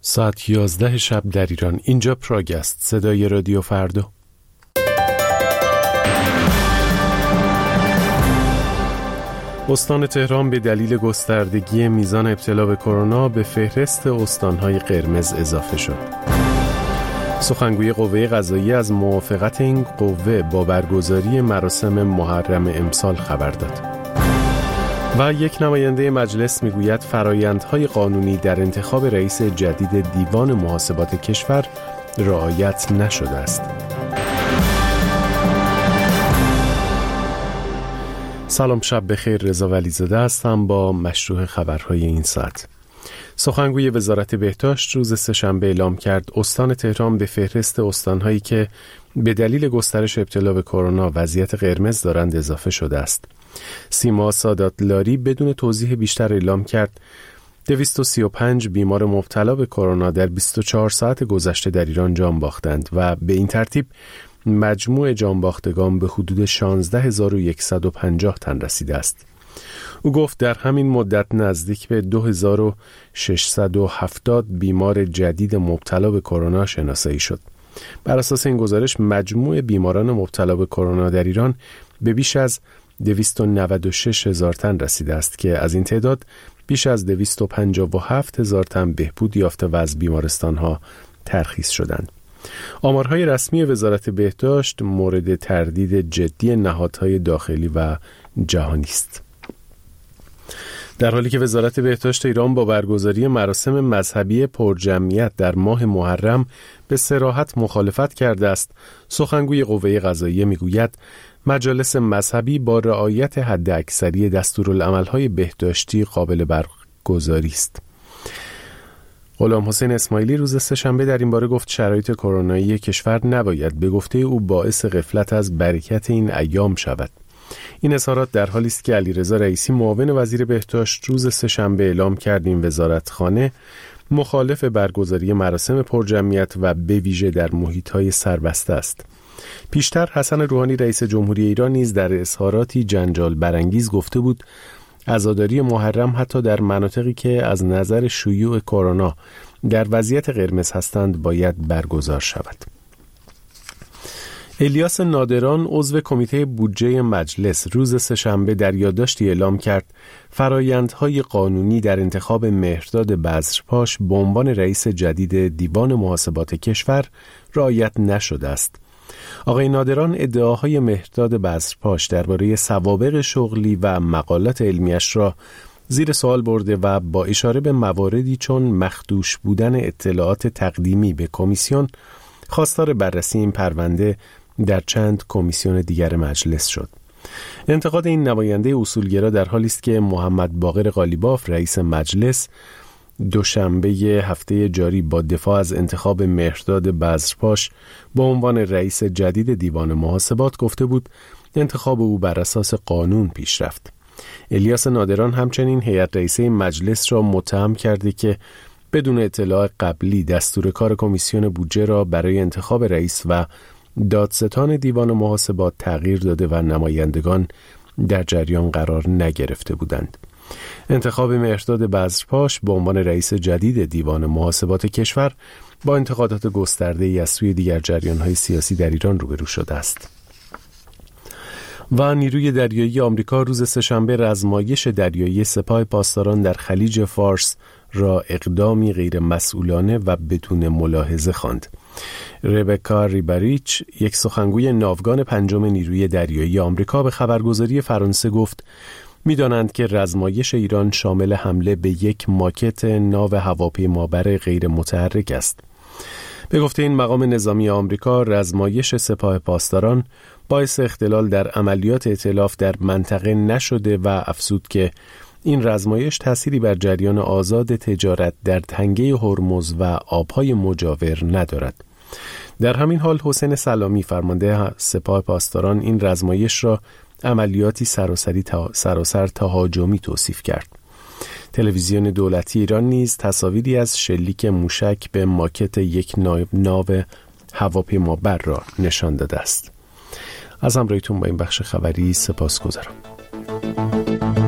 ساعت 11 شب در ایران. اینجا پراگ است، صدای رادیو فردا. استان تهران به دلیل گستردگی میزان ابتلا به کرونا به فهرست استان‌های قرمز اضافه شد. سخنگوی قوه قضاییه از موافقت این قوه با برگزاری مراسم محرم امسال خبر داد. و یک نماینده مجلس میگوید فرایندهای قانونی در انتخاب رئیس جدید دیوان محاسبات کشور رعایت نشده است. سلام، شب بخیر. رضا ولیزاده هستم با مشروع خبرهای این ساعت. سخنگوی وزارت بهداشت روز سه‌شنبه اعلام کرد استان تهران به فهرست استان‌هایی که به دلیل گسترش ابتلا به کرونا وضعیت قرمز دارند اضافه شده است. سیما ساداتلاری بدون توضیح بیشتر اعلام کرد 235 بیمار مبتلا به کرونا در 24 ساعت گذشته در ایران جان باختند و به این ترتیب مجموع جان باختگان به حدود 16150 تن رسیده است. او گفت در همین مدت نزدیک به 2670 بیمار جدید مبتلا به کرونا شناسایی شد. بر اساس این گزارش مجموع بیماران مبتلا به کرونا در ایران به بیش از 296,000 تن رسیده است که از این تعداد بیش از 257,000 تن بهبود یافته و از بیمارستان‌ها ترخیص شدند. آمارهای رسمی وزارت بهداشت مورد تردید جدی نهادهای داخلی و جهانی است. در حالی که وزارت بهداشت ایران با برگزاری مراسم مذهبی پرجمعیت در ماه محرم به صراحت مخالفت کرده است، سخنگوی قوه قضاییه میگوید مجالس مذهبی با رعایت حداکثری دستورالعمل‌های بهداشتی قابل برگزاری است. غلام حسین اسماعیلی روز سه‌شنبه در این باره گفت شرایط کرونایی کشور نباید به گفته او باعث غفلت از برکت این ایام شود. این اظهارات در حالی است که علیرضا رئیسی معاون وزیر بهداشت روز سه‌شنبه اعلام کرد این وزارتخانه مخالف برگزاری مراسم پرجمعیت و به ویژه در محیط‌های سربسته است. پیشتر حسن روحانی رئیس جمهوری ایران نیز در اظهاراتی جنجال برانگیز گفته بود عزاداری محرم حتی در مناطقی که از نظر شیوع کرونا در وضعیت قرمز هستند باید برگزار شود. الیاس نادران عضو کمیته بودجه مجلس روز سه‌شنبه در یادداشتی اعلام کرد فرایندهای قانونی در انتخاب مهرداد بذرپاش به عنوان رئیس جدید دیوان محاسبات کشور رعایت نشده است. آقای نادران ادعاهای مهرداد بذرپاش درباره سوابق شغلی و مقالات علمیش را زیر سوال برده و با اشاره به مواردی چون مخدوش بودن اطلاعات تقدیمی به کمیسیون خواستار بررسی این پرونده در چند کمیسیون دیگر مجلس شد. انتقاد این نماینده اصولگرا در حالی است که محمد باقر قالیباف رئیس مجلس دوشنبه هفته جاری با دفاع از انتخاب مهرداد بذرپاش به عنوان رئیس جدید دیوان محاسبات گفته بود انتخاب او بر اساس قانون پیش رفت. الیاس نادران همچنین هیئت رئیسه مجلس را متهم کرده که بدون اطلاع قبلی دستور کار کمیسیون بودجه را برای انتخاب رئیس و دادستان دیوان محاسبات تغییر داده و نمایندگان در جریان قرار نگرفته بودند. انتخاب مهرداد بذرپاش به عنوان رئیس جدید دیوان محاسبات کشور با انتقادات گسترده‌ای از سوی دیگر جریان‌های سیاسی در ایران روبرو شده است. و نیروی دریایی آمریکا روز سه‌شنبه رزمایش دریایی سپاه پاسداران در خلیج فارس را اقدامی غیر مسئولانه و بدون ملاحظه خواند. ربکا ریبریچ، یک سخنگوی ناوگان پنجم نیروی دریایی آمریکا، به خبرگزاری فرانسه گفت می‌دانند که رزمایش ایران شامل حمله به یک ماکت ناو هواپیمابر غیر متحرک است. به گفته این مقام نظامی آمریکا، رزمایش سپاه پاسداران باعث اختلال در عملیات ائتلاف در منطقه نشده و افزود که این رزمایش تأثیری بر جریان آزاد تجارت در تنگه هرمز و آبهای مجاور ندارد. در همین حال حسین سلامی فرمانده سپاه پاسداران این رزمایش را عملیاتی سراسر تهاجمی توصیف کرد. تلویزیون دولتی ایران نیز تصاویری از شلیک موشک به ماکت یک ناو هواپیمابر را نشان داده است. از همراهیتون با این بخش خبری سپاسگزارم.